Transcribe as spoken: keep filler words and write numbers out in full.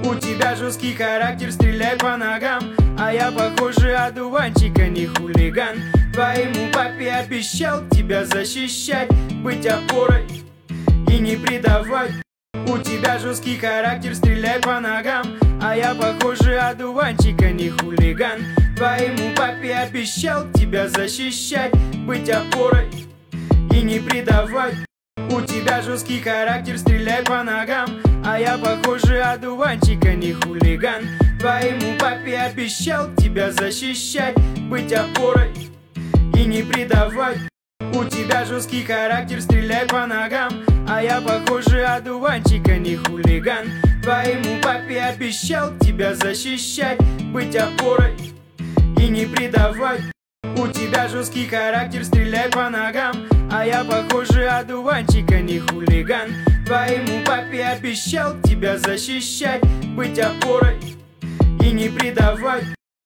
У тебя жесткий характер, стреляй по ногам. А я, похоже, одуванчик, а не хулиган. Твоему папе обещал тебя защищать, быть опорой и не предавать. У тебя жесткий характер, стреляй по ногам. А я, похоже, одуванчик, а не хулиган. Твоему папе обещал тебя защищать, быть опорой и не предавать. У тебя жесткий характер, стреляй по ногам. А я, похоже, одуванчик, а не хулиган. Твоему папе обещал тебя защищать, быть опорой и не предавать. У тебя жесткий характер, стреляй по ногам. А я, похоже, одуванчик, а не хулиган. Твоему папе обещал тебя защищать, быть опорой и не предавать. У тебя жесткий характер, стреляй по ногам. А я, похоже, одуванчик, а не хулиган. Твоему папе обещал тебя защищать, быть опорой и не предавать.